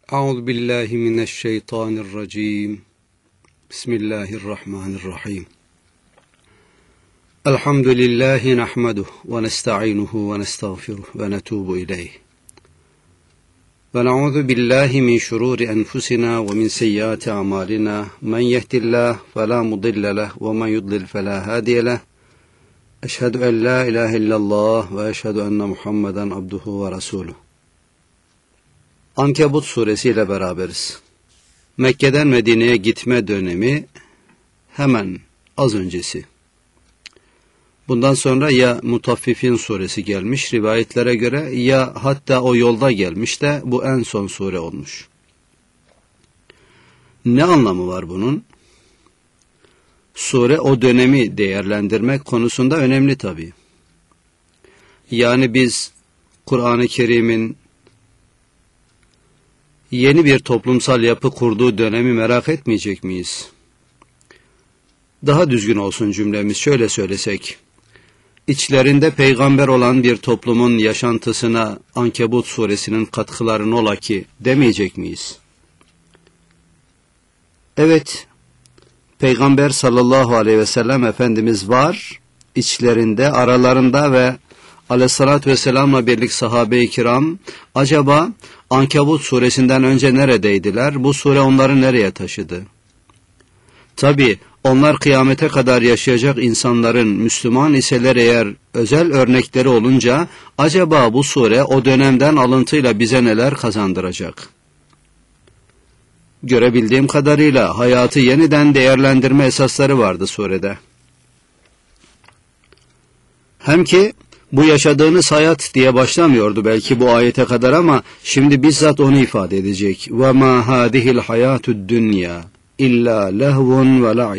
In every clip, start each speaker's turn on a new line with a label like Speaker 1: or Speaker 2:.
Speaker 1: Euzu billahi mineşşeytanirracim. Bismillahirrahmanirrahim. Elhamdülillahi nahmeduhu ve nesta'inuhu ve nestağfiruhu ve netubu ileyh. Ve na'udzu billahi min şururi enfusina ve min seyyiati a'malina. Men yehdihillahu fela mudille lehu ve men yudlil fela hadiye lehu. Eşhedü en la ilahe illallah ve eşhedü enne Muhammeden abduhu ve resuluhu. Ankebut suresi ile beraberiz. Mekke'den Medine'ye gitme dönemi hemen az öncesi. Bundan sonra ya Mutaffifin suresi gelmiş rivayetlere göre, ya hatta o yolda gelmiş de bu en son sure olmuş. Ne anlamı var bunun? Sure o dönemi değerlendirmek konusunda önemli tabii. Yani biz Kur'an-ı Kerim'in yeni bir toplumsal yapı kurduğu dönemi merak etmeyecek miyiz? Daha düzgün olsun cümlemiz, şöyle söylesek: İçlerinde peygamber olan bir toplumun yaşantısına Ankebut suresinin katkılarını ola ki demeyecek miyiz? Evet, Peygamber sallallahu aleyhi ve sellem Efendimiz var, içlerinde, aralarında ve aleyhissalatü vesselamla birlik sahabe-i kiram acaba Ankebut suresinden önce neredeydiler? Bu sure onları nereye taşıdı? Tabi onlar kıyamete kadar yaşayacak insanların Müslüman iseler eğer özel örnekleri olunca acaba bu sure o dönemden alıntıyla bize neler kazandıracak? Görebildiğim kadarıyla hayatı yeniden değerlendirme esasları vardı surede. Hem ki bu yaşadığınız hayat diye başlamıyordu belki bu ayete kadar ama şimdi bizzat onu ifade edecek. وَمَا هَذِهِ الْحَيَاتُ الدُّنْيَا إِلَّا لَهْوٌ وَلَعِبٌ.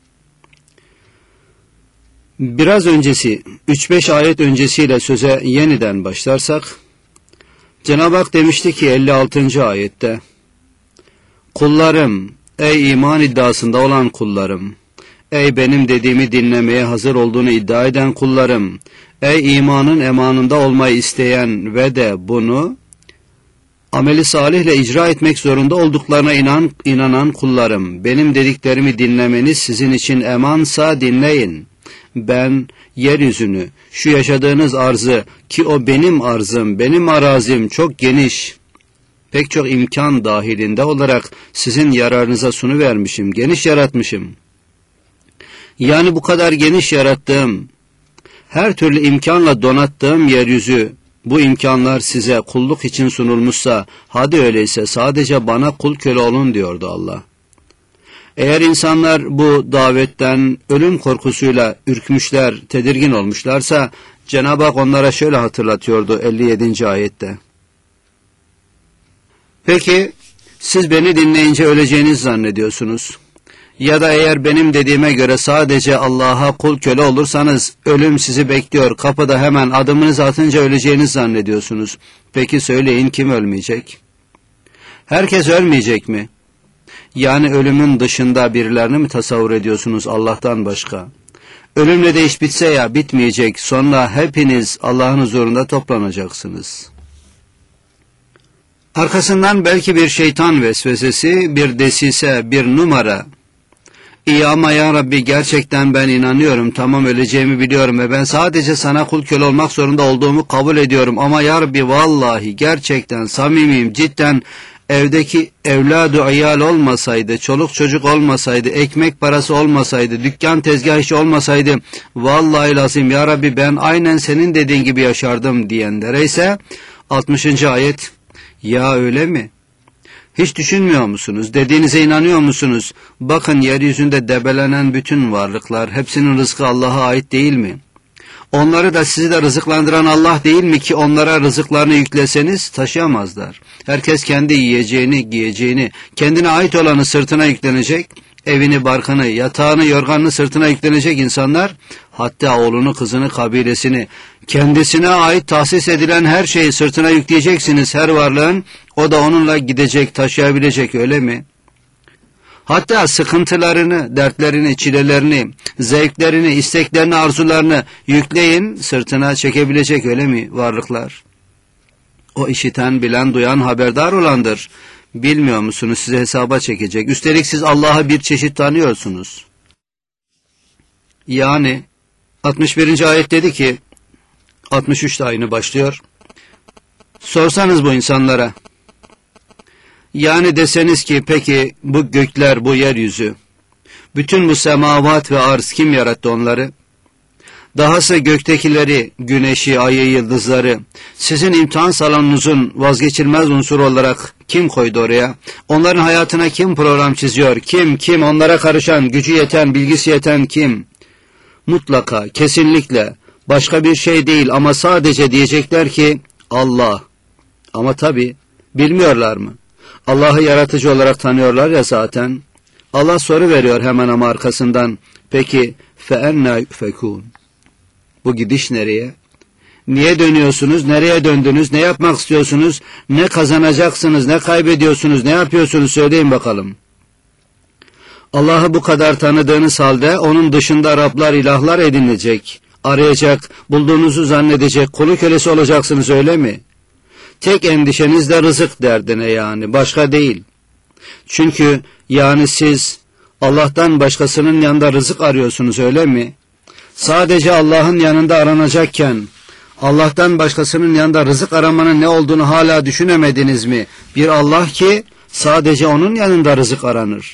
Speaker 1: Biraz öncesi, 3-5 ayet öncesiyle söze yeniden başlarsak, Cenab-ı Hak demişti ki 56. ayette: Kullarım, ey iman iddiasında olan kullarım, ey benim dediğimi dinlemeye hazır olduğunu iddia eden kullarım, ey imanın emanında olmayı isteyen ve de bunu ameli salihle icra etmek zorunda olduklarına inanan kullarım, benim dediklerimi dinlemeniz sizin için emansa dinleyin. Ben yeryüzünü, şu yaşadığınız arzı, ki o benim arzım, benim arazim çok geniş, pek çok imkan dahilinde olarak sizin yararınıza sunuvermişim, geniş yaratmışım. Yani bu kadar geniş yarattığım, her türlü imkanla donattığım yeryüzü, bu imkanlar size kulluk için sunulmuşsa, hadi öyleyse sadece bana kul köle olun diyordu Allah. Eğer insanlar bu davetten ölüm korkusuyla ürkmüşler, tedirgin olmuşlarsa, Cenab-ı Hak onlara şöyle hatırlatıyordu 57. ayette. Peki, siz beni dinleyince öleceğinizi zannediyorsunuz. Ya da eğer benim dediğime göre sadece Allah'a kul köle olursanız ölüm sizi bekliyor, kapıda hemen adımınızı atınca öleceğinizi zannediyorsunuz. Peki söyleyin, kim ölmeyecek? Herkes ölmeyecek mi? Yani ölümün dışında birilerini mi tasavvur ediyorsunuz Allah'tan başka? Ölümle de iş bitse ya bitmeyecek, sonra hepiniz Allah'ın huzurunda toplanacaksınız. Arkasından belki bir şeytan vesvesesi, bir desise, bir numara. İyi ama ya Rabbi gerçekten ben inanıyorum, tamam öleceğimi biliyorum ve ben sadece sana kul köle olmak zorunda olduğumu kabul ediyorum ama ya Rabbi vallahi gerçekten samimiyim, cidden evdeki evladı iyal olmasaydı, çoluk çocuk olmasaydı, ekmek parası olmasaydı, dükkan tezgah işi olmasaydı vallahi lazım ya Rabbi ben aynen senin dediğin gibi yaşardım diyenlere ise 60. ayet, ya öyle mi? Hiç düşünmüyor musunuz? Dediğinize inanıyor musunuz? Bakın yeryüzünde debelenen bütün varlıklar, hepsinin rızkı Allah'a ait değil mi? Onları da sizi de rızıklandıran Allah değil mi ki onlara rızıklarını yükleseniz taşıyamazlar. Herkes kendi yiyeceğini, giyeceğini, kendine ait olanı sırtına yüklenecek, evini, barkını, yatağını, yorganını sırtına yüklenecek insanlar, hatta oğlunu, kızını, kabilesini, kendisine ait tahsis edilen her şeyi sırtına yükleyeceksiniz her varlığın, o da onunla gidecek, taşıyabilecek, öyle mi? Hatta sıkıntılarını, dertlerini, çilelerini, zevklerini, isteklerini, arzularını yükleyin, sırtına çekebilecek, öyle mi varlıklar? O işiten, bilen, duyan, haberdar olandır. Bilmiyor musunuz? Sizi hesaba çekecek. Üstelik siz Allah'ı bir çeşit tanıyorsunuz. Yani 61. ayet dedi ki, 63 de aynı başlıyor. Sorsanız bu insanlara, yani deseniz ki peki bu gökler, bu yeryüzü, bütün bu semavat ve arz kim yarattı onları? Dahası göktekileri, güneşi, ayı, yıldızları, sizin imtihan salonunuzun vazgeçilmez unsuru olarak kim koydu oraya? Onların hayatına kim program çiziyor? Kim? Onlara karışan, gücü yeten, bilgisi yeten kim? Mutlaka, kesinlikle, başka bir şey değil ama sadece diyecekler ki Allah. Ama tabi, bilmiyorlar mı? Allah'ı yaratıcı olarak tanıyorlar ya zaten. Allah soru veriyor hemen ama arkasından. Peki, فَاَنَّا يُفَكُونَ Bu gidiş nereye? Niye dönüyorsunuz? Nereye döndünüz? Ne yapmak istiyorsunuz? Ne kazanacaksınız? Ne kaybediyorsunuz? Ne yapıyorsunuz? Söyleyin bakalım. Allah'ı bu kadar tanıdığınız halde onun dışında Rablar, ilahlar edinilecek, arayacak, bulduğunuzu zannedecek, kulu kölesi olacaksınız öyle mi? Tek endişeniz de rızık derdine yani, başka değil. Çünkü yani siz Allah'tan başkasının yanında rızık arıyorsunuz öyle mi? Sadece Allah'ın yanında aranacakken, Allah'tan başkasının yanında rızık aramanın ne olduğunu hala düşünemediniz mi? Bir Allah ki sadece onun yanında rızık aranır.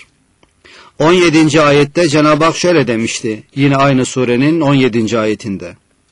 Speaker 1: 17. ayette Cenab-ı Hak şöyle demişti, yine aynı surenin 17. ayetinde.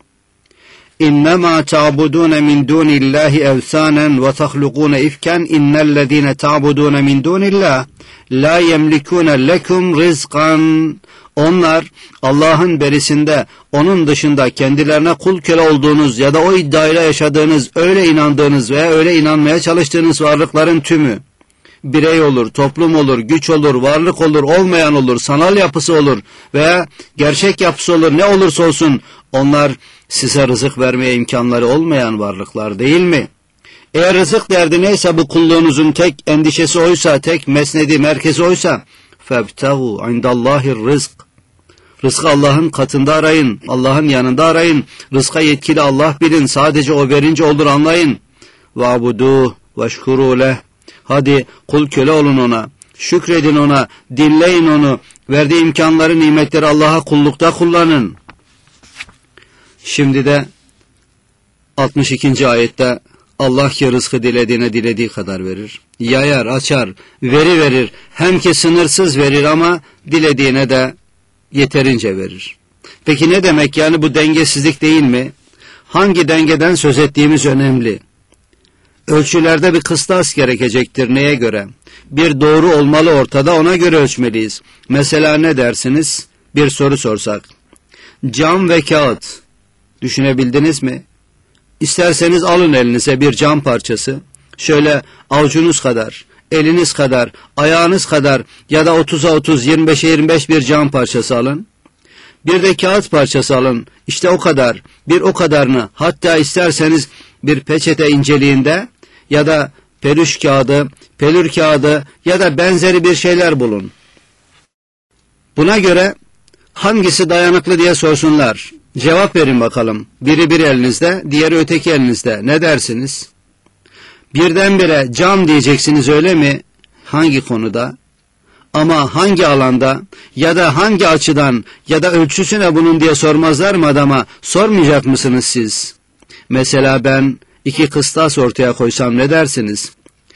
Speaker 1: İnnemâ ta'budûne min dûnillâhi evsânen ve tahlukûne ifken innellezîne ta'budûne min dûnillâh la yemlikûne lekum rizkan. Onlar Allah'ın berisinde, onun dışında kendilerine kul köle olduğunuz ya da o iddiayla yaşadığınız, öyle inandığınız veya öyle inanmaya çalıştığınız varlıkların tümü, birey olur, toplum olur, güç olur, varlık olur, olmayan olur, sanal yapısı olur veya gerçek yapısı olur, ne olursa olsun onlar size rızık vermeye imkanları olmayan varlıklar değil mi? Eğer rızık derdi neyse, bu kulluğunuzun tek endişesi oysa, tek mesnedi, merkezi oysa, فَابْتَغُوا عِنْدَ اللّٰهِ الرِّزْقِ Rızkı Allah'ın katında arayın, Allah'ın yanında arayın, rızka yetkili Allah bilin, sadece o verince olur anlayın. وَعْبُدُوهُ وَاشْكُرُوا لَهُ Hadi kul köle olun ona, şükredin ona, dinleyin onu, verdiği imkanları, nimetleri Allah'a kullukta kullanın. Şimdi de 62. ayette Allah ki rızkı dilediğine dilediği kadar verir. Yayar, açar, verir. Hem ki sınırsız verir ama dilediğine de yeterince verir. Peki ne demek yani, bu dengesizlik değil mi? Hangi dengeden söz ettiğimiz önemli. Ölçülerde bir kıstas gerekecektir. Neye göre? Bir doğru olmalı ortada, ona göre ölçmeliyiz. Mesela ne dersiniz? Bir soru sorsak. Cam ve kağıt. Düşünebildiniz mi? İsterseniz alın elinize bir cam parçası. Şöyle avucunuz kadar, eliniz kadar, ayağınız kadar ya da 30'a 30, 25'e 25 bir cam parçası alın. Bir de kağıt parçası alın. İşte o kadar, bir o kadarını, hatta isterseniz bir peçete inceliğinde ya da peluş kağıdı, pelür kağıdı ya da benzeri bir şeyler bulun. Buna göre hangisi dayanıklı diye sorsunlar. Cevap verin bakalım. Biri bir elinizde, diğeri öteki elinizde. Ne dersiniz? Birdenbire cam diyeceksiniz öyle mi? Hangi konuda? Ama hangi alanda ya da hangi açıdan ya da ölçüsü ne bunun diye sormazlar mı adama? Sormayacak mısınız siz? Mesela ben 2 kıstas ortaya koysam ne dersiniz?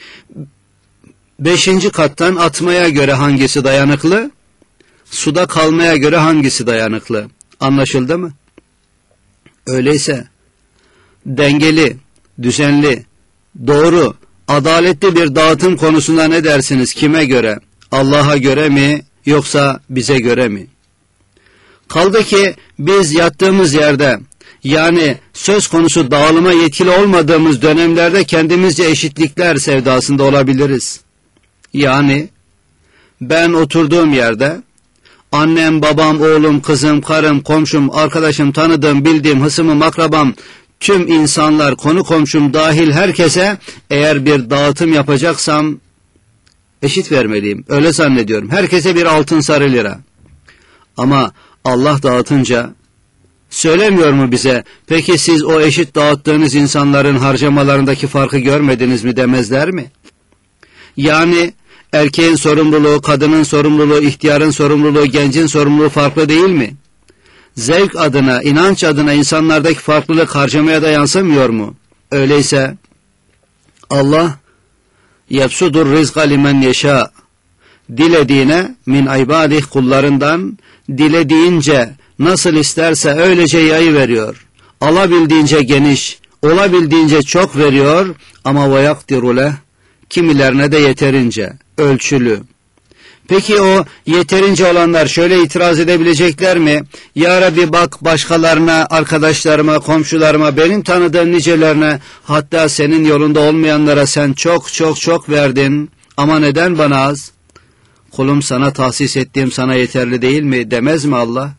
Speaker 1: 5. kattan atmaya göre hangisi dayanıklı? Suda kalmaya göre hangisi dayanıklı? Anlaşıldı mı? Öyleyse dengeli, düzenli, doğru, adaletli bir dağıtım konusunda ne dersiniz? Kime göre? Allah'a göre mi yoksa bize göre mi? Kaldı ki biz yattığımız yerde, yani söz konusu dağılıma yetkili olmadığımız dönemlerde kendimizce eşitlikler sevdasında olabiliriz. Yani ben oturduğum yerde annem, babam, oğlum, kızım, karım, komşum, arkadaşım, tanıdığım, bildiğim, hısımım, akrabam, tüm insanlar, konu komşum dahil herkese eğer bir dağıtım yapacaksam eşit vermeliyim. Öyle zannediyorum. Herkese bir altın sarı lira. Ama Allah dağıtınca söylemiyor mu bize? Peki siz o eşit dağıttığınız insanların harcamalarındaki farkı görmediniz mi demezler mi? Yani erkeğin sorumluluğu, kadının sorumluluğu, ihtiyarın sorumluluğu, gencin sorumluluğu farklı değil mi? Zevk adına, inanç adına insanlardaki farklılık harcamaya da yansımıyor mu? Öyleyse Allah yebsudur rizqa limen yeşâ, dilediğine min ibadih, kullarından dilediğince nasıl isterse öylece yayıveriyor. Alabildiğince geniş, olabildiğince çok veriyor ama ve yakdiru leh, kimilerine de yeterince, ölçülü. Peki o yeterince olanlar şöyle itiraz edebilecekler mi? Ya Rabbi bak başkalarına, arkadaşlarıma, komşularıma, benim tanıdığım nicelerine, hatta senin yolunda olmayanlara sen çok çok çok verdin ama neden bana az? Kulum, sana tahsis ettiğim sana yeterli değil mi demez mi Allah?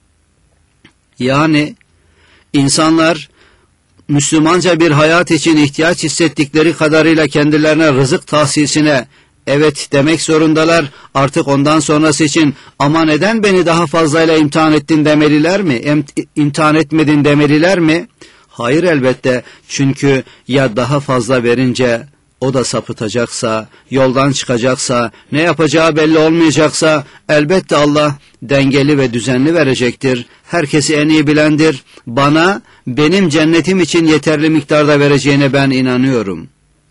Speaker 1: Yani insanlar Müslümanca bir hayat için ihtiyaç hissettikleri kadarıyla kendilerine rızık tahsisine evet demek zorundalar. Artık ondan sonrası için ama neden beni daha fazlayla imtihan ettin demeliler mi? İmtihan etmedin demeliler mi? Hayır, elbette. Çünkü ya daha fazla verince o da sapıtacaksa, yoldan çıkacaksa, ne yapacağı belli olmayacaksa elbette Allah dengeli ve düzenli verecektir. Herkesi en iyi bilendir. Bana, benim cennetim için yeterli miktarda vereceğine ben inanıyorum.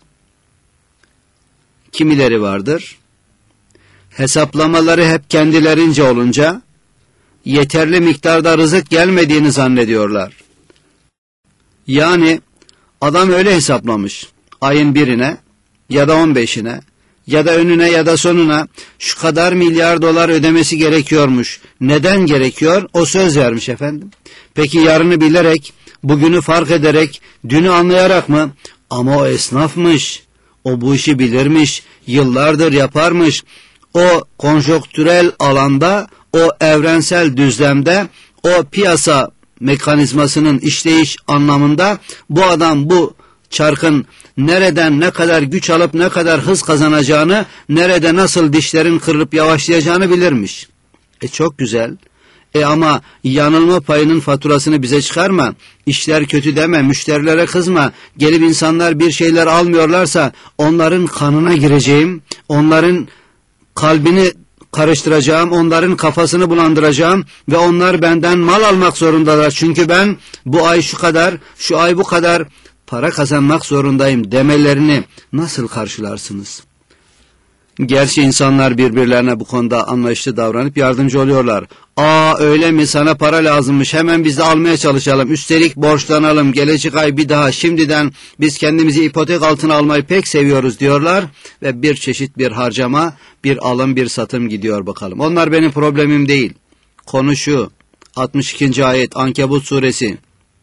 Speaker 1: Kimileri vardır, hesaplamaları hep kendilerince olunca yeterli miktarda rızık gelmediğini zannediyorlar. Yani adam öyle hesaplamış, ayın 1'ine ya da 15'ine ya da önüne ya da sonuna şu kadar milyar dolar ödemesi gerekiyormuş. Neden gerekiyor? O söz vermiş efendim. Peki yarını bilerek, bugünü fark ederek, dünü anlayarak mı? Ama o esnafmış, o bu işi bilirmiş, yıllardır yaparmış. O konjonktürel alanda, o evrensel düzlemde, o piyasa mekanizmasının işleyiş anlamında bu adam bu çarkın nereden ne kadar güç alıp ne kadar hız kazanacağını, nerede nasıl dişlerin kırılıp yavaşlayacağını bilirmiş. Çok güzel. Ama yanılma payının faturasını bize çıkarma. İşler kötü deme, müşterilere kızma. Gelip insanlar bir şeyler almıyorlarsa onların kanına gireceğim, onların kalbini karıştıracağım, onların kafasını bulandıracağım ve onlar benden mal almak zorundalar. Çünkü ben bu ay şu kadar, şu ay bu kadar para kazanmak zorundayım demelerini nasıl karşılarsınız? Gerçi insanlar birbirlerine bu konuda anlayışlı davranıp yardımcı oluyorlar. Öyle mi, sana para lazımmış, hemen biz de almaya çalışalım, üstelik borçlanalım, gelecek ay bir daha, şimdiden biz kendimizi ipotek altına almayı pek seviyoruz diyorlar ve bir çeşit bir harcama, bir alım, bir satım gidiyor bakalım. Onlar benim problemim değil. Konu şu, 62. ayet Ankebut suresi.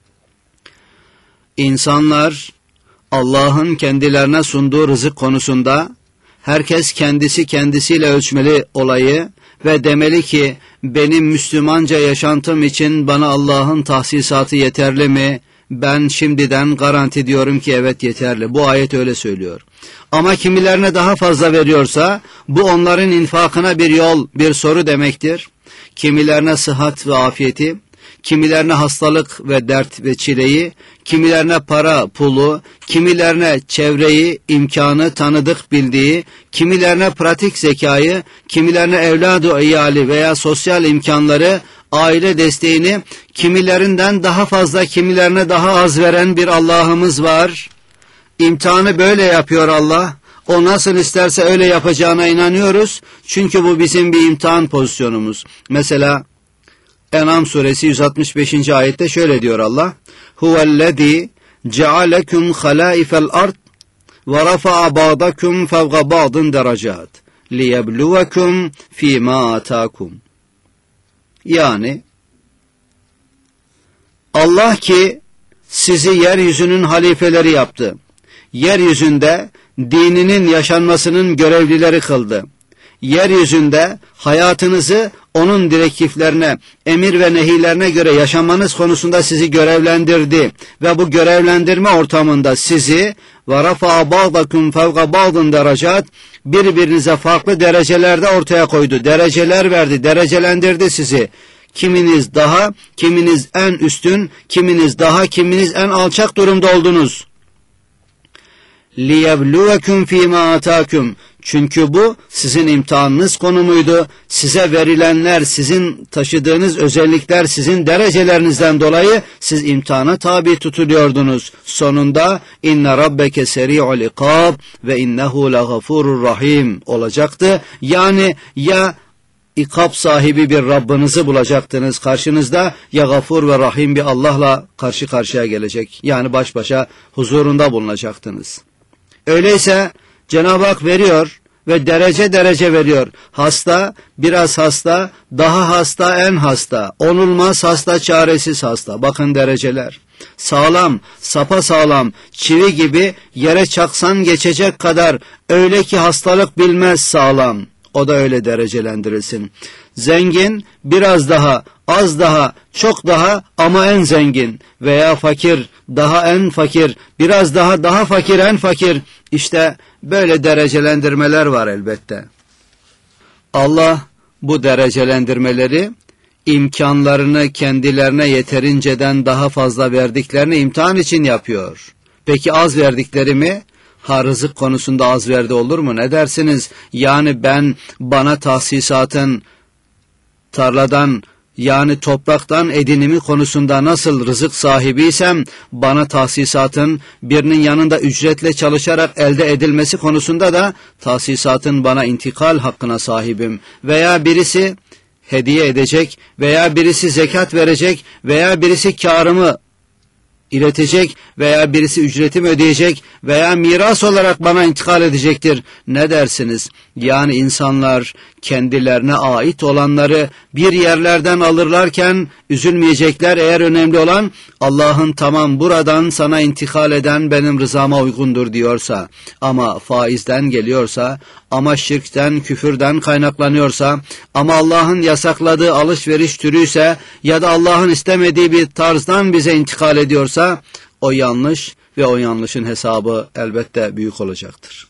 Speaker 1: İnsanlar Allah'ın kendilerine sunduğu rızık konusunda herkes kendisi kendisiyle ölçmeli olayı ve demeli ki benim Müslümanca yaşantım için bana Allah'ın tahsisatı yeterli mi? Ben şimdiden garanti diyorum ki evet, yeterli. Bu ayet öyle söylüyor. Ama kimilerine daha fazla veriyorsa bu onların infakına bir yol, bir soru demektir. Kimilerine sıhhat ve afiyeti, kimilerine hastalık ve dert ve çileyi, kimilerine para, pulu, kimilerine çevreyi, imkanı, tanıdık bildiği, kimilerine pratik zekayı, kimilerine evladı iyali veya sosyal imkanları, aile desteğini, kimilerinden daha fazla, kimilerine daha az veren bir Allah'ımız var. İmtihanı böyle yapıyor Allah. O nasıl isterse öyle yapacağına inanıyoruz. Çünkü bu bizim bir imtihan pozisyonumuz. Mesela En'am suresi 165. ayette şöyle diyor Allah: Huvellezî cealekum halâifel ard ve rafa'a ba'dakum fevga ba'dın derecât liyebluvekum fîmâ atâkum. Yani Allah ki sizi yeryüzünün halifeleri yaptı. Yeryüzünde dininin yaşanmasının görevlileri kıldı. Yeryüzünde hayatınızı onun direktiflerine, emir ve nehilerine göre yaşamanız konusunda sizi görevlendirdi ve bu görevlendirme ortamında sizi ve rafa'a ba'dakum fevga ba'dın derecat, birbirinize farklı derecelerde ortaya koydu. Dereceler verdi, derecelendirdi sizi. Kiminiz daha, kiminiz en üstün, kiminiz daha, kiminiz en alçak durumda oldunuz. لِيَبْلُوَكُمْ ف۪ي مَا آتَاكُمْ. Çünkü bu sizin imtihanınız konumuydu. Size verilenler, sizin taşıdığınız özellikler, sizin derecelerinizden dolayı siz imtihana tabi tutuluyordunuz. Sonunda inne rabbeke seri'ul ikab ve innehu lagafurur rahim olacaktı. Yani ya İkab sahibi bir Rabbinizi bulacaktınız karşınızda, ya Gafur ve Rahim bir Allah'la karşı karşıya gelecek. Yani baş başa huzurunda bulunacaktınız. Öyleyse Cenab-ı Hak veriyor ve derece derece veriyor. Hasta, biraz hasta, daha hasta, en hasta. Onulmaz hasta, çaresiz hasta. Bakın dereceler. Sağlam, sapasağlam, çivi gibi yere çaksan geçecek kadar, öyle ki hastalık bilmez sağlam. O da öyle derecelendirilsin. Zengin, biraz daha, az daha, çok daha ama en zengin. Veya fakir, daha en fakir, biraz daha fakir, en fakir. İşte böyle derecelendirmeler var elbette. Allah bu derecelendirmeleri imkanlarını kendilerine yeterinceden daha fazla verdiklerini imtihan için yapıyor. Peki az verdikleri mi? Rızık konusunda az verdi olur mu? Ne dersiniz? Yani bana tahsisatın tarladan, yani topraktan edinimi konusunda nasıl rızık sahibiysem, bana tahsisatın birinin yanında ücretle çalışarak elde edilmesi konusunda da tahsisatın bana intikal hakkına sahibim. Veya birisi hediye edecek, veya birisi zekat verecek, veya birisi kârımı iletecek, veya birisi ücretimi ödeyecek, veya miras olarak bana intikal edecektir. Ne dersiniz? Yani insanlar kendilerine ait olanları bir yerlerden alırlarken üzülmeyecekler. Eğer önemli olan Allah'ın tamam buradan sana intikal eden benim rızama uygundur diyorsa, ama faizden geliyorsa, ama şirkten, küfürden kaynaklanıyorsa, ama Allah'ın yasakladığı alışveriş türüyse ya da Allah'ın istemediği bir tarzdan bize intikal ediyorsa, o yanlış ve o yanlışın hesabı elbette büyük olacaktır.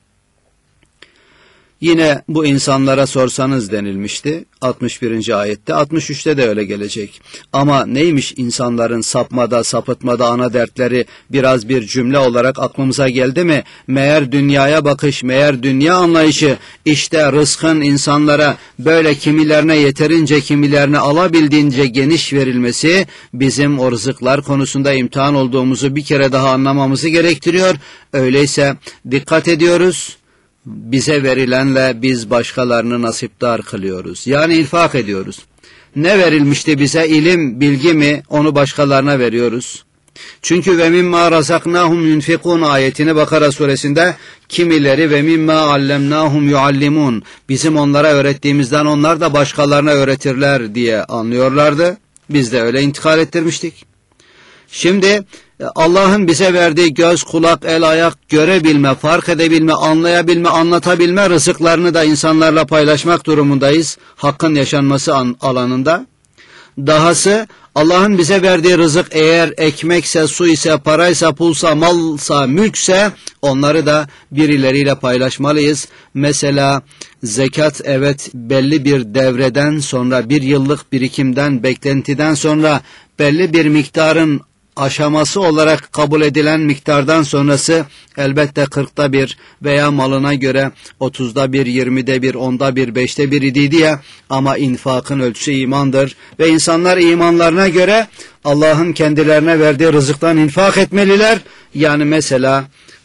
Speaker 1: Yine bu insanlara sorsanız denilmişti 61. ayette, 63'te de öyle gelecek. Ama neymiş insanların sapmada, sapıtmada ana dertleri, biraz bir cümle olarak aklımıza geldi mi? Meğer dünyaya bakış, meğer dünya anlayışı, işte rızkın insanlara böyle kimilerine yeterince, kimilerine alabildiğince geniş verilmesi, bizim o rızıklar konusunda imtihan olduğumuzu bir kere daha anlamamızı gerektiriyor. Öyleyse dikkat ediyoruz. Bize verilenle biz başkalarını nasipdar kılıyoruz. Yani infak ediyoruz. Ne verilmişti bize? İlim, bilgi mi? Onu başkalarına veriyoruz. Çünkü ve mimma razaknahum yunfikun ayetini Bakara suresinde kimileri ve mimma allemnahum yuallimun, bizim onlara öğrettiğimizden onlar da başkalarına öğretirler diye anlıyorlardı. Biz de öyle intikal ettirmiştik. Şimdi Allah'ın bize verdiği göz, kulak, el, ayak görebilme, fark edebilme, anlayabilme, anlatabilme rızıklarını da insanlarla paylaşmak durumundayız. Hakkın yaşanması alanında. Dahası Allah'ın bize verdiği rızık eğer ekmekse, su ise, paraysa, pulsa, malsa, mülkse onları da birileriyle paylaşmalıyız. Mesela zekat, evet, belli bir devreden sonra, bir yıllık birikimden, beklentiden sonra belli bir miktarın aşaması olarak kabul edilen miktardan sonrası elbette 40'ta 1 veya malına göre 30'da 1, 20'de 1, 10'da 1, 5'te 1 idiydi ya, ama infakın ölçüsü imandır ve insanlar imanlarına göre Allah'ın kendilerine verdiği rızıktan infak etmeliler. Yani mesela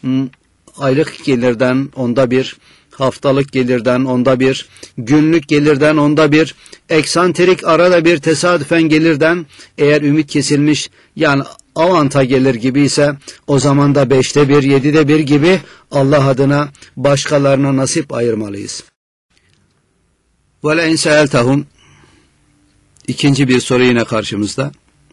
Speaker 1: aylık gelirden 10'da 1, haftalık gelirden 10'da 1, günlük gelirden 10'da 1, eksantrik arada bir tesadüfen gelirden eğer ümit kesilmiş, yani avanta gelir gibi ise o zaman da 5'te 1, 7'de 1 gibi Allah adına başkalarına nasip ayırmalıyız. وَلَاِنْ سَأَلْتَهُمْ İkinci bir soru yine karşımızda.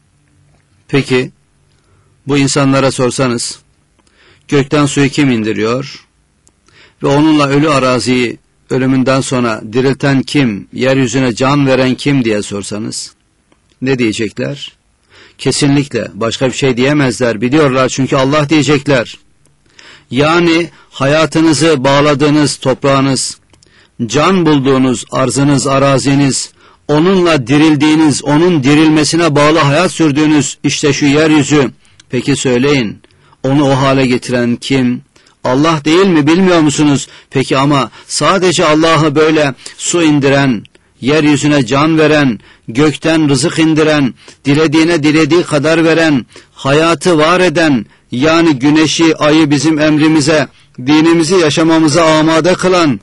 Speaker 1: Peki bu insanlara sorsanız, gökten suyu kim indiriyor ve onunla ölü araziyi ölümünden sonra dirilten kim, yeryüzüne can veren kim diye sorsanız, ne diyecekler? Kesinlikle başka bir şey diyemezler, biliyorlar çünkü Allah diyecekler. Yani hayatınızı bağladığınız toprağınız, can bulduğunuz arzınız, araziniz, onunla dirildiğiniz, onun dirilmesine bağlı hayat sürdüğünüz işte şu yeryüzü. Peki söyleyin, onu o hale getiren kim? Allah değil mi, bilmiyor musunuz? Peki ama sadece Allah'ı böyle su indiren, yeryüzüne can veren, gökten rızık indiren, dilediğine dilediği kadar veren, hayatı var eden, yani güneşi, ayı bizim emrimize, dinimizi yaşamamıza amade kılan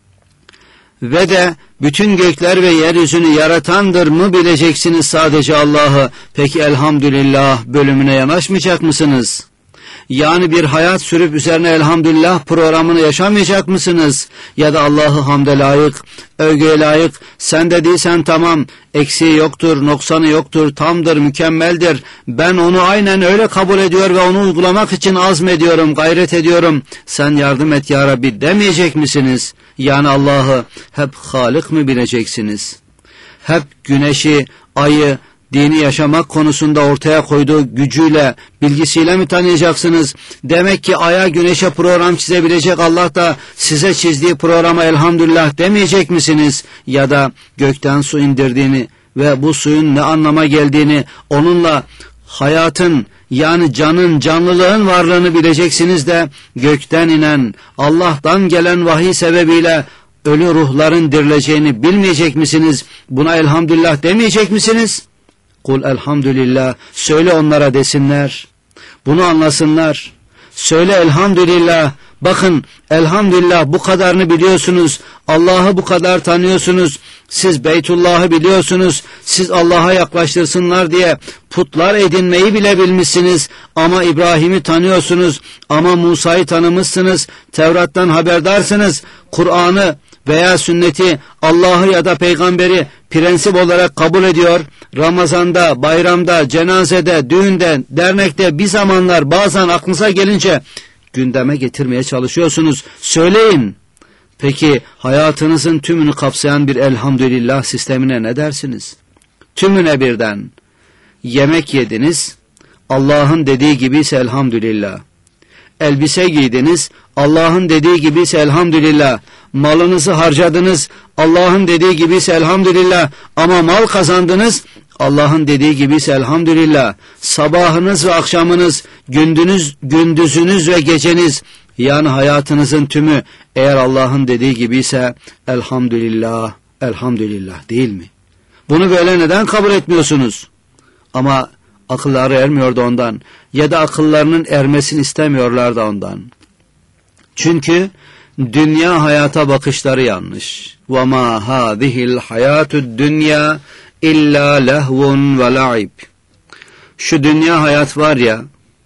Speaker 1: ve de bütün gökler ve yeryüzünü yaratandır mı bileceksiniz sadece Allah'ı? Peki elhamdülillah bölümüne yanaşmayacak mısınız? Yani bir hayat sürüp üzerine elhamdülillah programını yaşamayacak mısınız? Ya da Allah'ı hamde layık, övgüye layık, sen dediysen tamam, eksiği yoktur, noksanı yoktur, tamdır, mükemmeldir. Ben onu aynen öyle kabul ediyor ve onu uygulamak için azmediyorum, gayret ediyorum. Sen yardım et ya Rabbi demeyecek misiniz? Yani Allah'ı hep Halik mi bileceksiniz? Hep güneşi, ayı, dini yaşamak konusunda ortaya koyduğu gücüyle, bilgisiyle mi tanıyacaksınız? Demek ki aya, güneşe program çizebilecek Allah da size çizdiği programa elhamdülillah demeyecek misiniz? Ya da gökten su indirdiğini ve bu suyun ne anlama geldiğini, onunla hayatın, yani canın, canlılığın varlığını bileceksiniz de gökten inen, Allah'tan gelen vahiy sebebiyle ölü ruhların dirileceğini bilmeyecek misiniz? Buna elhamdülillah demeyecek misiniz? Kul elhamdülillah, söyle onlara desinler, bunu anlasınlar. Söyle elhamdülillah, bakın elhamdülillah bu kadarını biliyorsunuz, Allah'ı bu kadar tanıyorsunuz, siz Beytullah'ı biliyorsunuz, siz Allah'a yaklaştırsınlar diye putlar edinmeyi bile bilmişsiniz, ama İbrahim'i tanıyorsunuz, ama Musa'yı tanımışsınız, Tevrat'tan haberdarsınız, Kur'an'ı veya sünneti, Allah'ı ya da peygamberi prensip olarak kabul ediyor. Ramazanda, bayramda, cenazede, düğünde, dernekte bir zamanlar bazen aklınıza gelince gündeme getirmeye çalışıyorsunuz. Söyleyin. Peki hayatınızın tümünü kapsayan bir elhamdülillah sistemine ne dersiniz? Tümüne birden. Yemek yediniz, Allah'ın dediği gibiyse elhamdülillah. Elbise giydiniz, Allah'ın dediği gibiyse elhamdülillah. Malınızı harcadınız, Allah'ın dediği gibiyse elhamdülillah. Ama mal kazandınız, Allah'ın dediği gibiyse elhamdülillah. Sabahınız ve akşamınız, gündüzünüz ve geceniz, yani hayatınızın tümü eğer Allah'ın dediği gibiyse elhamdülillah, elhamdülillah değil mi? Bunu böyle neden kabul etmiyorsunuz? Ama akılları ermiyor da ondan, ya da akıllarının ermesini istemiyorlar da ondan. Çünkü dünya hayata bakışları yanlış. وَمَا هَذِهِ الْحَيَاتُ الدُّنْيَا اِلَّا لَهْوٌ وَلَعِبٌ. Şu dünya hayat var ya,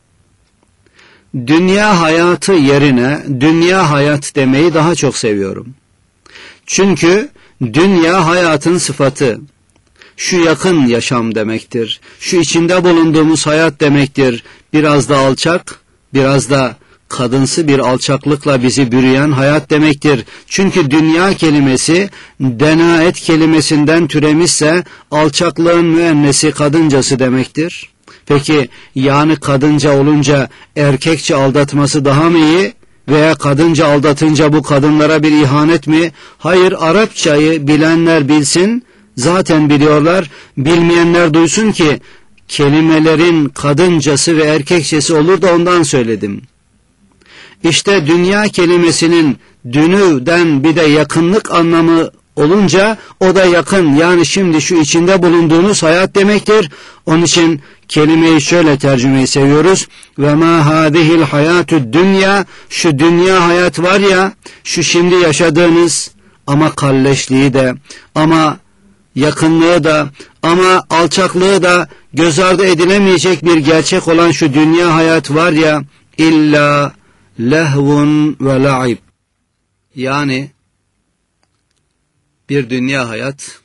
Speaker 1: dünya hayatı yerine dünya hayat demeyi daha çok seviyorum. Çünkü dünya hayatın sıfatı. Şu yakın yaşam demektir. Şu içinde bulunduğumuz hayat demektir. Biraz da alçak, biraz da kadınsı bir alçaklıkla bizi bürüyen hayat demektir. Çünkü dünya kelimesi denaet kelimesinden türemişse alçaklığın müennesi kadıncası demektir. Peki yani kadınca olunca erkekçe aldatması daha mı iyi? Veya kadınca aldatınca bu kadınlara bir ihanet mi? Hayır, Arapçayı bilenler bilsin, zaten biliyorlar, bilmeyenler duysun ki kelimelerin kadıncası ve erkekçesi olur da ondan söyledim. İşte dünya kelimesinin dünüden bir de yakınlık anlamı olunca o da yakın, yani şimdi şu içinde bulunduğunuz hayat demektir. Onun için kelimeyi şöyle tercümeyi seviyoruz. Ve ma hadihil hayatü dünya, şu dünya hayat var ya, şu şimdi yaşadığınız, ama kalleşliği de, ama yakınlığı da, ama alçaklığı da göz ardı edilemeyecek bir gerçek olan şu dünya hayat var ya, illa lehvun ve la'ib. Yani bir dünya hayat,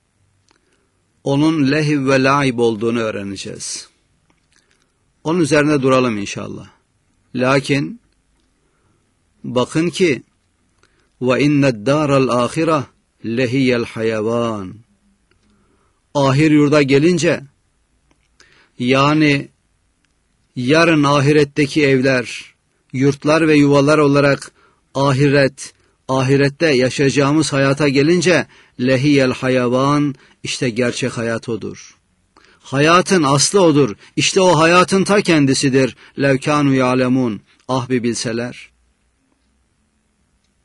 Speaker 1: onun lehiv ve la'ib olduğunu öğreneceğiz. Onun üzerine duralım inşallah. Lakin bakın ki ve inned daral ahire lehiyel hayvan. Ahir yurda gelince, yani yarın ahiretteki evler, yurtlar ve yuvalar olarak ahirette yaşayacağımız hayata gelince lehiyel hayvan, işte gerçek hayat odur. Hayatın aslı odur. İşte o hayatın ta kendisidir. Levkanu ya'lemun. Ah bir bilseler.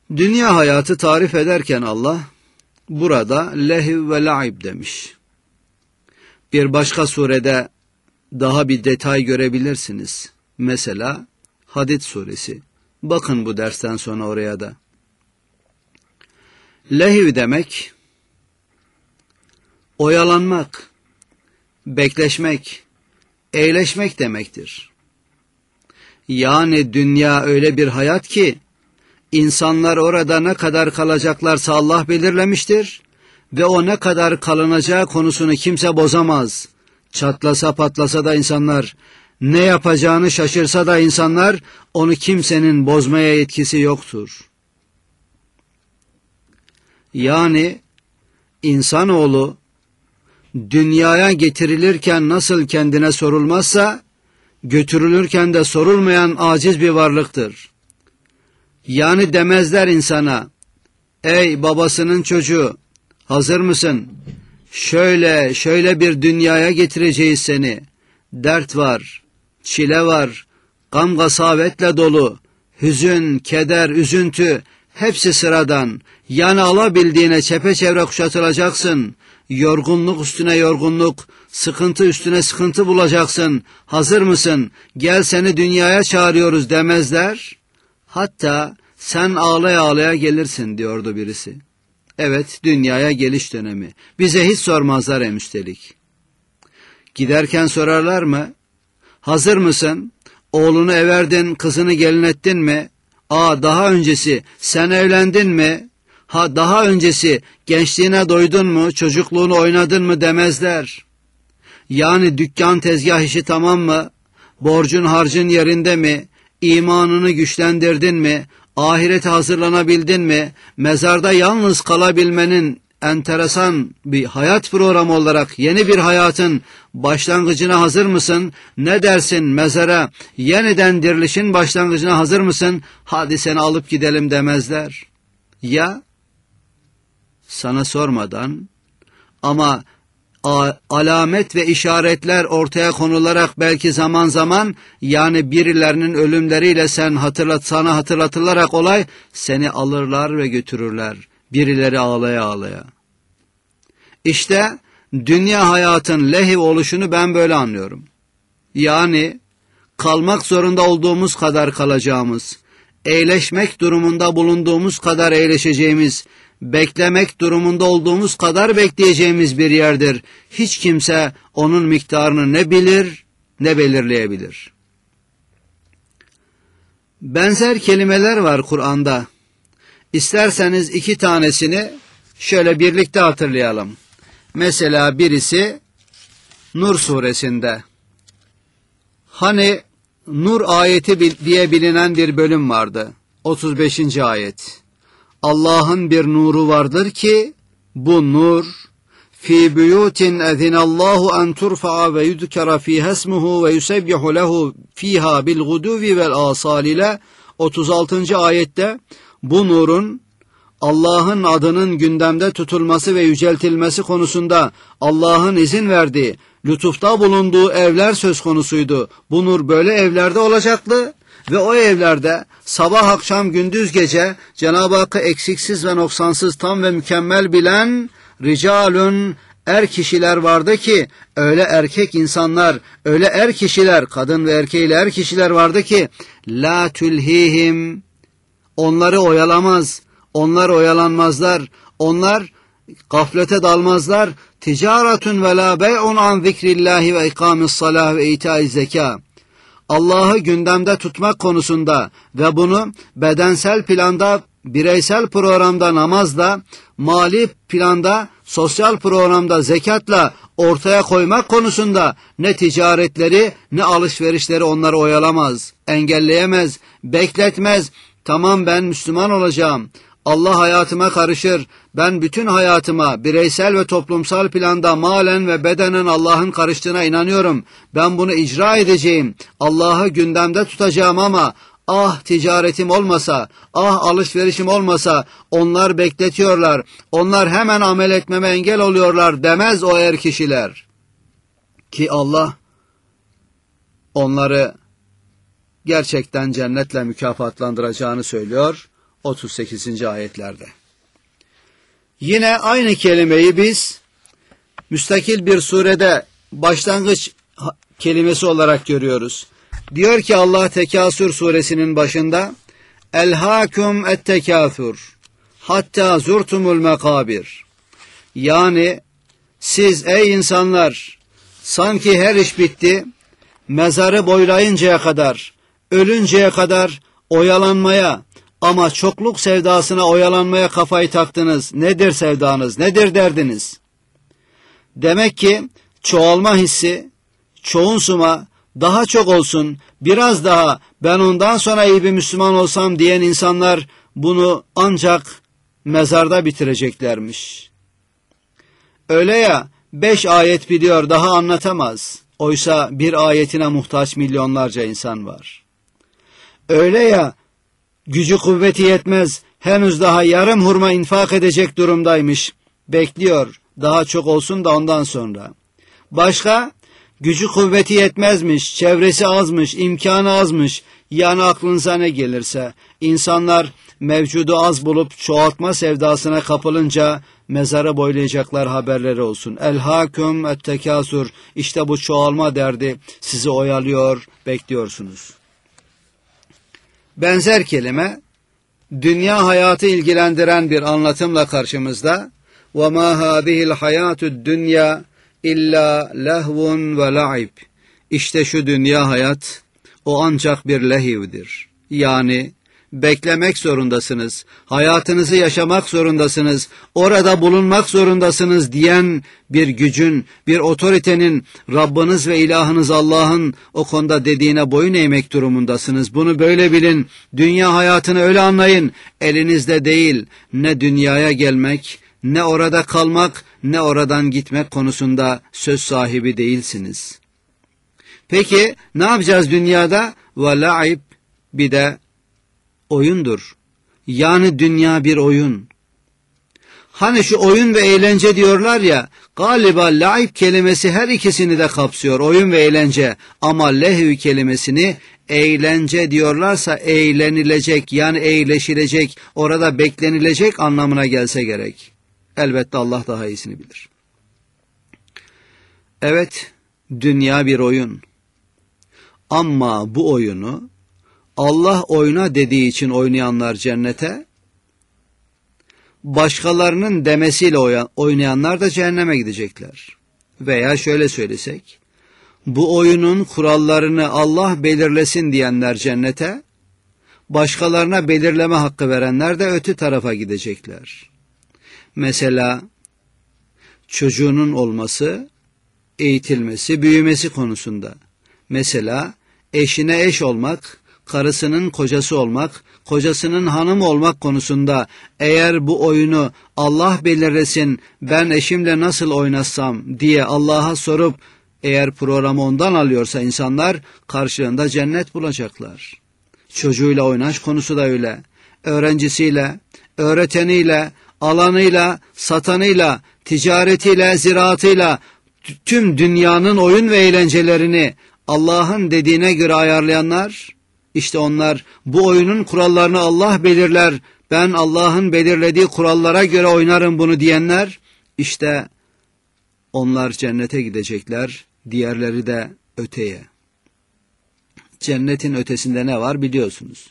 Speaker 1: Dünya hayatı tarif ederken Allah burada lehiv ve la'ib demiş. Bir başka surede daha bir detay görebilirsiniz. Mesela Hadid suresi. Bakın bu dersten sonra oraya da. Lehiv demek oyalanmak, bekleşmek, eğleşmek demektir. Yani dünya öyle bir hayat ki insanlar orada ne kadar kalacaklarsa Allah belirlemiştir ve o ne kadar kalınacağı konusunu kimse bozamaz. Çatlasa patlasa da insanlar, ne yapacağını şaşırsa da insanlar, onu kimsenin bozmaya yetkisi yoktur. Yani insanoğlu dünyaya getirilirken nasıl kendine sorulmazsa, götürülürken de sorulmayan aciz bir varlıktır. Yani demezler insana, ey babasının çocuğu, hazır mısın? Şöyle bir dünyaya getireceğiz seni. Dert var, çile var, gam gasavetle dolu, hüzün, keder, üzüntü, hepsi sıradan. Yani alabildiğine çepeçevre kuşatılacaksın. Yorgunluk üstüne yorgunluk, sıkıntı üstüne sıkıntı bulacaksın. Hazır mısın? Gel seni dünyaya çağırıyoruz demezler. Hatta sen ağlaya ağlaya gelirsin diyordu birisi. Evet, dünyaya geliş dönemi. Bize hiç sormazlar üstelik. Giderken sorarlar mı? Hazır mısın? Oğlunu everdin, kızını gelin ettin mi? Daha öncesi sen evlendin mi? Daha öncesi gençliğine doydun mu, çocukluğunu oynadın mı demezler. Yani dükkan tezgah işi tamam mı? Borcun harcın yerinde mi? İmanını güçlendirdin mi? Ahirete hazırlanabildin mi? Mezarda yalnız kalabilmenin enteresan bir hayat programı olarak yeni bir hayatın başlangıcına hazır mısın? Ne dersin mezara yeniden dirilişin başlangıcına hazır mısın? Hadi seni alıp gidelim demezler. Ya sana sormadan ama alamet ve işaretler ortaya konularak belki zaman zaman yani birilerinin ölümleriyle sana hatırlatılarak olay seni alırlar ve götürürler. Birileri ağlaya ağlaya. İşte dünya hayatın lehiv oluşunu ben böyle anlıyorum. Yani kalmak zorunda olduğumuz kadar kalacağımız, eğleşmek durumunda bulunduğumuz kadar eğleşeceğimiz, beklemek durumunda olduğumuz kadar bekleyeceğimiz bir yerdir. Hiç kimse onun miktarını ne bilir ne belirleyebilir. Benzer kelimeler var Kur'an'da. İsterseniz 2 tanesini şöyle birlikte hatırlayalım. Mesela birisi Nur suresinde. Hani Nur ayeti diye bilinen bir bölüm vardı. 35. ayet. Allah'ın bir nuru vardır ki bu nur fi buyutin ezinallahu en turfa'a ve yudkara fiha ismuhu ve yusebbihu lehu fiha bil guduvi vel asal ile 36. ayette bu nurun Allah'ın adının gündemde tutulması ve yüceltilmesi konusunda Allah'ın izin verdiği, lütufta bulunduğu evler söz konusuydu. Bu nur böyle evlerde olacaktı ve o evlerde sabah akşam gündüz gece Cenab-ı Hakk'ı eksiksiz ve noksansız tam ve mükemmel bilen ricalun kişiler vardı ki öyle erkek insanlar, öyle kişiler, kadın ve erkeğiyle kişiler vardı ki la tülhihim onları oyalamaz. Onlar oyalanmazlar. Onlar gaflete dalmazlar. Ticaretun ve la bey'un an zikrillahi ve ikamis salah ve itaiz zeka. Allah'ı gündemde tutmak konusunda ve bunu bedensel planda, bireysel programda namazla, mali planda, sosyal programda zekatla ortaya koymak konusunda ne ticaretleri ne alışverişleri onları oyalamaz, engelleyemez, bekletmez. Tamam ben Müslüman olacağım. Allah hayatıma karışır. Ben bütün hayatıma bireysel ve toplumsal planda malen ve bedenen Allah'ın karıştığına inanıyorum. Ben bunu icra edeceğim. Allah'ı gündemde tutacağım ama ticaretim olmasa, alışverişim olmasa onlar bekletiyorlar. Onlar hemen amel etmeme engel oluyorlar demez o kişiler. Ki Allah onları gerçekten cennetle mükafatlandıracağını söylüyor. 38. ayetlerde. Yine aynı kelimeyi biz müstakil bir surede başlangıç kelimesi olarak görüyoruz. Diyor ki Allah Tekasür suresinin başında Elhâkum ettekâfür hatta zurtumul mekabir. Yani siz ey insanlar sanki her iş bitti, mezarı boylayıncaya kadar, ölünceye kadar oyalanmaya ama çokluk sevdasına oyalanmaya kafayı taktınız. Nedir sevdanız, nedir derdiniz? Demek ki çoğalma hissi, çoğunsuma, daha çok olsun, biraz daha ben ondan sonra iyi bir Müslüman olsam diyen insanlar bunu ancak mezarda bitireceklermiş. Öyle ya 5 ayet biliyor daha anlatamaz. Oysa bir ayetine muhtaç milyonlarca insan var. Öyle ya gücü kuvveti yetmez henüz daha yarım hurma infak edecek durumdaymış. Bekliyor daha çok olsun da ondan sonra. Başka gücü kuvveti yetmezmiş, çevresi azmış, imkanı azmış. Yani aklınıza ne gelirse insanlar mevcudu az bulup çoğaltma sevdasına kapılınca mezara boylayacaklar haberleri olsun. Elhâkum ettekâsür, işte bu çoğalma derdi sizi oyalıyor, bekliyorsunuz. Benzer kelime dünya hayatı ilgilendiren bir anlatımla karşımızda. وَمَا هَذِهِ الْحَيَاتُ الدُّنْيَا İlla lehvun ve la'ib. İşte şu dünya hayat, o ancak bir lehivdir. Yani beklemek zorundasınız, hayatınızı yaşamak zorundasınız, orada bulunmak zorundasınız diyen bir gücün, bir otoritenin, Rabbiniz ve ilahınız Allah'ın o konuda dediğine boyun eğmek durumundasınız. Bunu böyle bilin, dünya hayatını öyle anlayın, elinizde değil, ne dünyaya gelmek, ne orada kalmak, ne oradan gitmek konusunda söz sahibi değilsiniz. Peki ne yapacağız dünyada? وَلَعِبْ bir de oyundur. Yani dünya bir oyun. Hani şu oyun ve eğlence diyorlar ya, galiba laib kelimesi her ikisini de kapsıyor, oyun ve eğlence. Ama lehv kelimesini eğlence diyorlarsa eğlenilecek, yani eğleşilecek, orada beklenilecek anlamına gelse gerek. Elbette Allah daha iyisini bilir. Evet, dünya bir oyun. Ama bu oyunu Allah oyna dediği için oynayanlar cennete, başkalarının demesiyle oynayanlar da cehenneme gidecekler. Veya şöyle söylesek, bu oyunun kurallarını Allah belirlesin diyenler cennete, başkalarına belirleme hakkı verenler de öte tarafa gidecekler. Mesela çocuğunun olması, eğitilmesi, büyümesi konusunda. Mesela eşine eş olmak, karısının kocası olmak, kocasının hanımı olmak konusunda eğer bu oyunu Allah belirlesin, ben eşimle nasıl oynasam diye Allah'a sorup eğer programı ondan alıyorsa insanlar karşılığında cennet bulacaklar. Çocuğuyla oynaş konusu da öyle. Öğrencisiyle, öğreteniyle, alanıyla, satanıyla, ticaretiyle, ziraatıyla tüm dünyanın oyun ve eğlencelerini Allah'ın dediğine göre ayarlayanlar, işte onlar bu oyunun kurallarını Allah belirler, ben Allah'ın belirlediği kurallara göre oynarım bunu diyenler, işte onlar cennete gidecekler, diğerleri de öteye. Cennetin ötesinde ne var biliyorsunuz.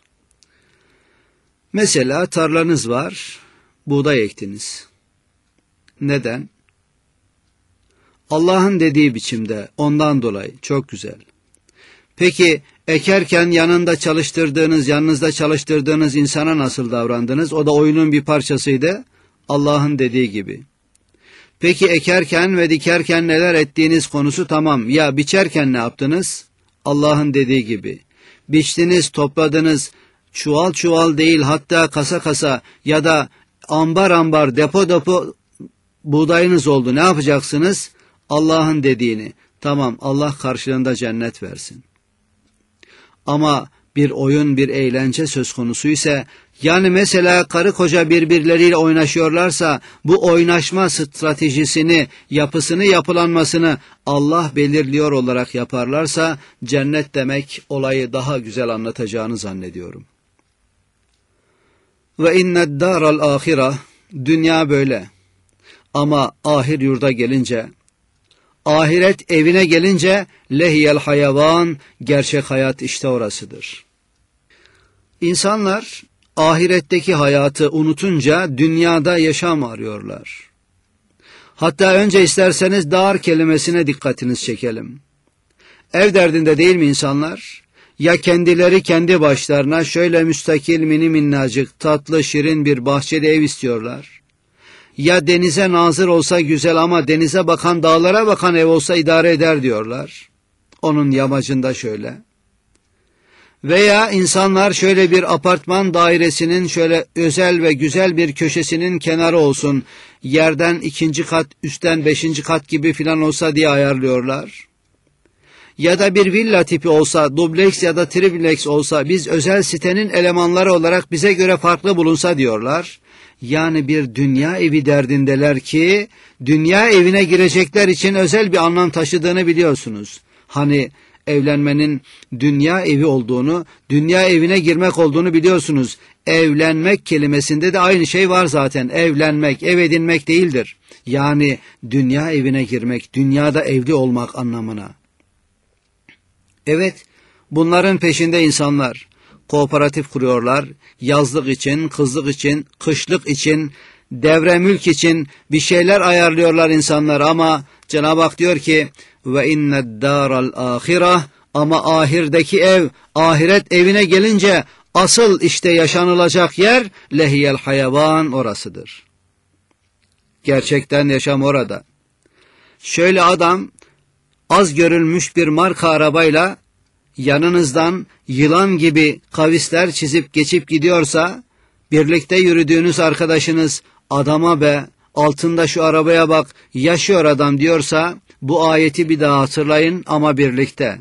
Speaker 1: Mesela tarlanız var, buğday ektiniz. Neden? Allah'ın dediği biçimde, ondan dolayı çok güzel. Peki ekerken yanınızda çalıştırdığınız insana nasıl davrandınız? O da oyunun bir parçasıydı, Allah'ın dediği gibi. Peki ekerken ve dikerken neler ettiğiniz konusu tamam. Ya biçerken ne yaptınız? Allah'ın dediği gibi. Biçtiniz, topladınız, çuval çuval değil hatta kasa kasa ya da ambar ambar, depo depo buğdayınız oldu. Ne yapacaksınız? Allah'ın dediğini. Tamam, Allah karşılığında cennet versin. Ama bir oyun, bir eğlence söz konusu ise, yani mesela karı koca birbirleriyle oynaşıyorlarsa, bu oynaşma stratejisini, yapısını, yapılanmasını Allah belirliyor olarak yaparlarsa, cennet demek olayı daha güzel anlatacağını zannediyorum. Ve inned daral ahira, dünya böyle. Ama ahir yurda gelince, ahiret evine gelince lehiyel hayvan, gerçek hayat işte orasıdır. İnsanlar ahiretteki hayatı unutunca dünyada yaşam arıyorlar. Hatta önce isterseniz dar kelimesine dikkatiniz çekelim. Ev derdinde değil mi insanlar? Ya kendileri kendi başlarına şöyle müstakil mini minnacık tatlı şirin bir bahçeli ev istiyorlar. Ya denize nazır olsa güzel ama denize bakan dağlara bakan ev olsa idare eder diyorlar. Onun yamacında şöyle. Veya insanlar şöyle bir apartman dairesinin şöyle özel ve güzel bir köşesinin kenarı olsun. Yerden 2. kat, üstten 5. kat gibi filan olsa diye ayarlıyorlar. Ya da bir villa tipi olsa, dubleks ya da triplex olsa, biz özel sitenin elemanları olarak bize göre farklı bulunsa diyorlar. Yani bir dünya evi derdindeler ki, dünya evine girecekler için özel bir anlam taşıdığını biliyorsunuz. Hani evlenmenin dünya evi olduğunu, dünya evine girmek olduğunu biliyorsunuz. Evlenmek kelimesinde de aynı şey var zaten. Evlenmek, ev edinmek değildir. Yani dünya evine girmek, dünyada evli olmak anlamına. Evet, bunların peşinde insanlar kooperatif kuruyorlar. Yazlık için, kızlık için, kışlık için, devre mülk için bir şeyler ayarlıyorlar insanlar ama Cenab-ı Hak diyor ki ve inned daral ahireh, ama ahirdeki ev, ahiret evine gelince asıl işte yaşanılacak yer lehiyel hayvan, orasıdır. Gerçekten yaşam orada. Şöyle adam az görülmüş bir marka arabayla yanınızdan yılan gibi kavisler çizip geçip gidiyorsa, birlikte yürüdüğünüz arkadaşınız adama be, altında şu arabaya bak, yaşıyor adam diyorsa, bu ayeti bir daha hatırlayın ama birlikte.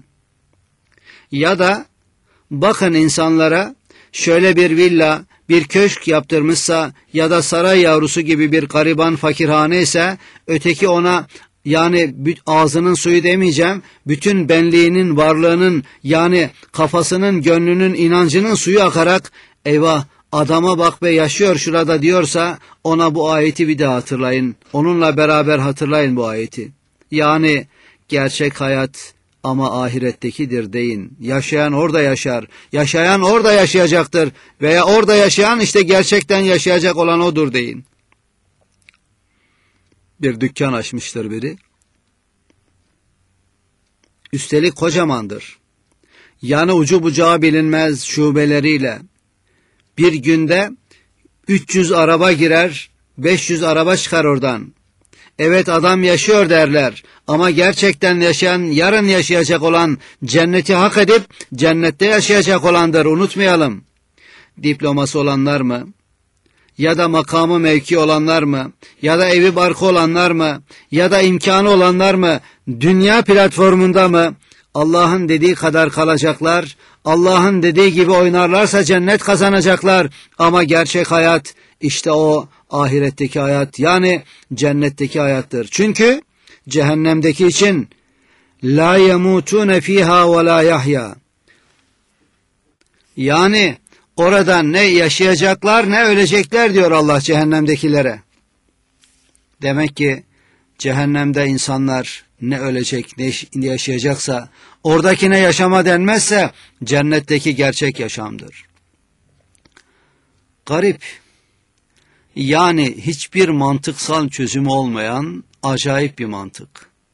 Speaker 1: Ya da bakın insanlara şöyle bir villa, bir köşk yaptırmışsa ya da saray yavrusu gibi bir gariban fakirhane ise, öteki ona yani ağzının suyu demeyeceğim, bütün benliğinin, varlığının, yani kafasının, gönlünün, inancının suyu akarak eyvah adama bak ve yaşıyor şurada diyorsa, ona bu ayeti bir daha hatırlayın. Onunla beraber hatırlayın bu ayeti. Yani gerçek hayat ama ahirettekidir deyin. Yaşayan orada yaşar. Yaşayan orada yaşayacaktır. Veya orada yaşayan işte gerçekten yaşayacak olan odur deyin. Bir dükkan açmıştır biri. Üstelik kocamandır. Yani ucu bucağı bilinmez şubeleriyle. Bir günde 300 araba girer, 500 araba çıkar oradan. Evet adam yaşıyor derler ama gerçekten yaşayan, yarın yaşayacak olan, cenneti hak edip cennette yaşayacak olandır, unutmayalım. Diploması olanlar mı? Ya da makamı mevki olanlar mı? Ya da evi barkı olanlar mı? Ya da imkanı olanlar mı? Dünya platformunda mı? Allah'ın dediği kadar kalacaklar. Allah'ın dediği gibi oynarlarsa cennet kazanacaklar. Ama gerçek hayat işte o ahiretteki hayat, yani cennetteki hayattır. Çünkü cehennemdeki için la yemutune fiha ve la yahya. Yani orada ne yaşayacaklar ne ölecekler diyor Allah cehennemdekilere. Demek ki cehennemde insanlar ne ölecek ne yaşayacaksa, oradakine yaşama denmezse cennetteki gerçek yaşamdır. Garip, yani hiçbir mantıksal çözümü olmayan acayip bir mantık.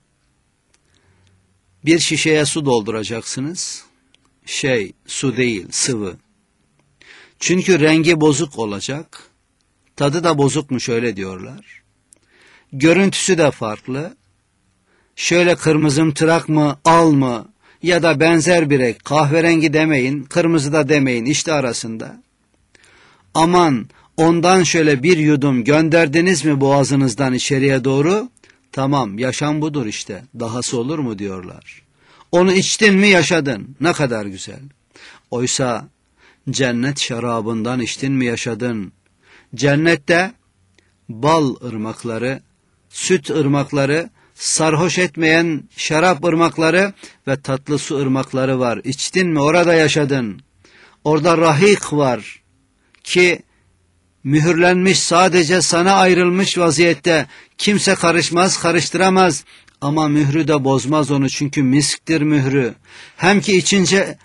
Speaker 1: Bir şişeye su dolduracaksınız. Su değil, sıvı. Çünkü rengi bozuk olacak. Tadı da bozukmuş öyle diyorlar. Görüntüsü de farklı. Şöyle kırmızımtırak mı, al mı ya da benzer bir renk, kahverengi demeyin, kırmızı da demeyin, işte arasında. Aman ondan şöyle bir yudum gönderdiniz mi boğazınızdan içeriye doğru, tamam yaşam budur işte, dahası olur mu diyorlar. Onu içtin mi yaşadın, ne kadar güzel. Oysa cennet şarabından içtin mi yaşadın. Cennette bal ırmakları, süt ırmakları, sarhoş etmeyen şarap ırmakları ve tatlı su ırmakları var. İçtin mi orada yaşadın. Orada rahik var ki mühürlenmiş, sadece sana ayrılmış vaziyette. Kimse karışmaz, karıştıramaz. Ama mührü de bozmaz onu, çünkü misktir mührü. Hem ki içince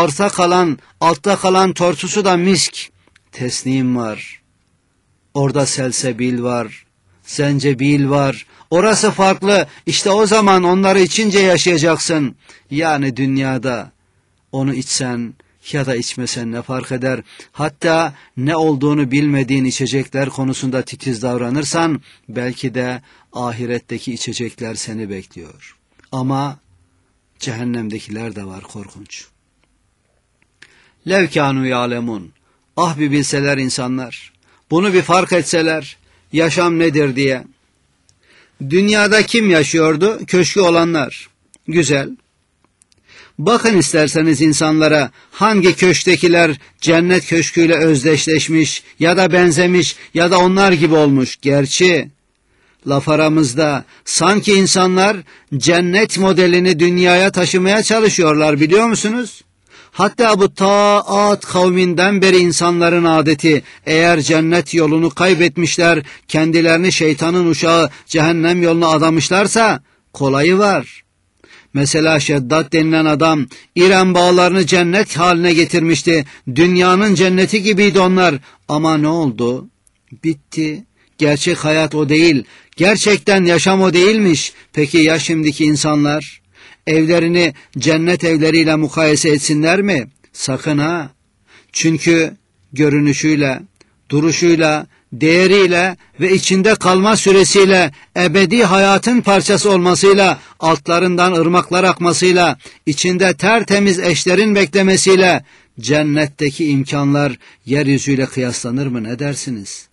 Speaker 1: altta kalan tortusu da misk. Tesnim var. Orada selsebil var. Zencebil var. Orası farklı. İşte o zaman onları içince yaşayacaksın. Yani dünyada onu içsen ya da içmesen ne fark eder? Hatta ne olduğunu bilmediğin içecekler konusunda titiz davranırsan belki de ahiretteki içecekler seni bekliyor. Ama cehennemdekiler de var, korkunç. Lev kânû ya'lemûn. Ah bir bilseler insanlar, bunu bir fark etseler, yaşam nedir diye. Dünyada kim yaşıyordu? Köşkü olanlar. Güzel. Bakın isterseniz insanlara, hangi köşktekiler cennet köşküyle özdeşleşmiş ya da benzemiş ya da onlar gibi olmuş. Gerçi laf aramızda sanki insanlar cennet modelini dünyaya taşımaya çalışıyorlar, biliyor musunuz? Hatta bu Ad kavminden beri insanların adeti, eğer cennet yolunu kaybetmişler, kendilerini şeytanın uşağı cehennem yoluna adamışlarsa kolayı var. Mesela Şeddat denilen adam İrem bağlarını cennet haline getirmişti. Dünyanın cenneti gibiydi onlar. Ama ne oldu? Bitti. Gerçek hayat o değil. Gerçekten yaşam o değilmiş. Peki ya şimdiki insanlar? Evlerini cennet evleriyle mukayese etsinler mi? Sakın ha. Çünkü görünüşüyle, duruşuyla, değeriyle ve içinde kalma süresiyle, ebedi hayatın parçası olmasıyla, altlarından ırmaklar akmasıyla, içinde tertemiz eşlerin beklemesiyle, cennetteki imkanlar yeryüzüyle kıyaslanır mı, ne dersiniz?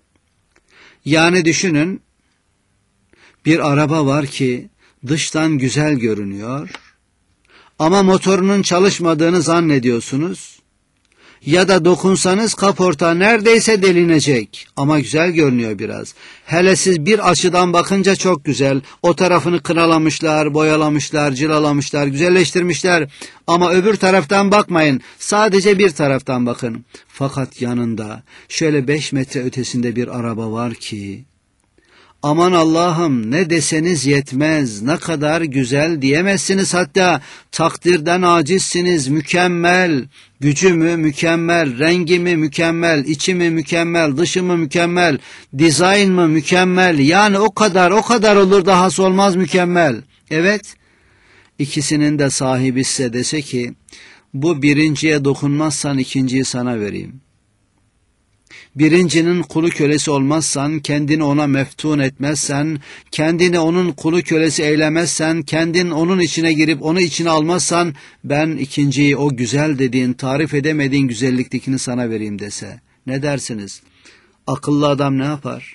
Speaker 1: Yani düşünün, bir araba var ki dıştan güzel görünüyor ama motorunun çalışmadığını zannediyorsunuz. Ya da dokunsanız kaporta neredeyse delinecek ama güzel görünüyor biraz. Hele siz bir açıdan bakınca çok güzel. O tarafını kıralamışlar, boyalamışlar, cilalamışlar, güzelleştirmişler. Ama öbür taraftan bakmayın. Sadece bir taraftan bakın. Fakat yanında şöyle 5 metre ötesinde bir araba var ki, aman Allah'ım ne deseniz yetmez, ne kadar güzel diyemezsiniz, hatta takdirden acizsiniz, mükemmel, gücü mü mükemmel, rengi mi mükemmel, içi mi mükemmel, dışı mı mükemmel, dizayn mı mükemmel, yani o kadar olur, dahası olmaz mükemmel. Evet, ikisinin de sahibi size dese ki, bu birinciye dokunmazsan ikinciyi sana vereyim. Birincinin kulu kölesi olmazsan, kendini ona meftun etmezsen, kendini onun kulu kölesi eylemezsen, kendin onun içine girip onu içine almazsan, ben ikinciyi, o güzel dediğin, tarif edemediğin güzelliktekini sana vereyim dese, ne dersiniz? Akıllı adam ne yapar?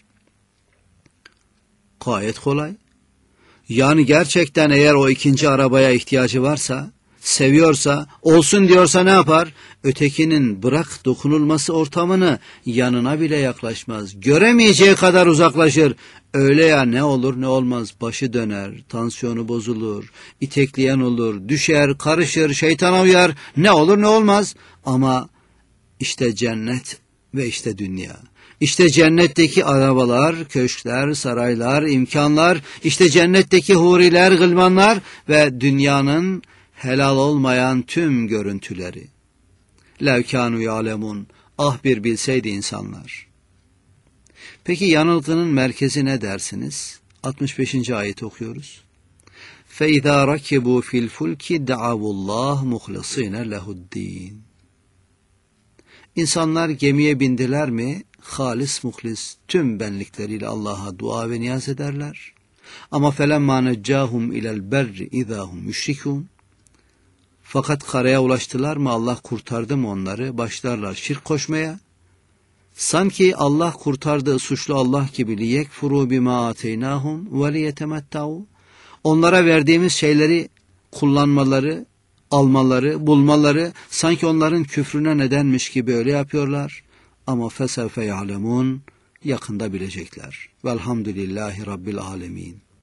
Speaker 1: Gayet kolay. Yani gerçekten eğer o ikinci arabaya ihtiyacı varsa, seviyorsa, olsun diyorsa ne yapar? Ötekinin bırak dokunulması ortamını, yanına bile yaklaşmaz. Göremeyeceği kadar uzaklaşır. Öyle ya, ne olur ne olmaz, başı döner, tansiyonu bozulur, itekleyen olur, düşer, karışır, şeytana uyar, ne olur ne olmaz. Ama işte cennet ve işte dünya. İşte cennetteki arabalar, köşkler, saraylar, imkanlar, işte cennetteki huriler, gılmanlar ve dünyanın helal olmayan tüm görüntüleri. Lev kânû ya'lemûn. Ah bir bilseydi insanlar. Peki yanılgının merkezi ne dersiniz? 65. ayet okuyoruz. فَاِذَا رَكِبُوا فِي الْفُلْكِ دَعَوُوا اللّٰهِ مُخْلَصِينَ لَهُ الدِّينَ. İnsanlar gemiye bindiler mi, halis muhlis tüm benlikleriyle Allah'a dua ve niyaz ederler. Ama فَلَمَّا نَجَّاهُمْ اِلَى الْبَرِّ اِذَا هُمْ يُشْرِكُونَ. Fakat karaya ulaştılar mı, Allah kurtardı mı onları, başlarlar şirk koşmaya. Sanki Allah kurtardığı suçlu Allah gibi, liyekfuru bima ataynahum ve liyetemettau. Onlara verdiğimiz şeyleri kullanmaları, almaları, bulmaları sanki onların küfrüne nedenmiş gibi öyle yapıyorlar. Ama fesevfe ya'lemun, yakında bilecekler. Velhamdülillahi Rabbil alemin.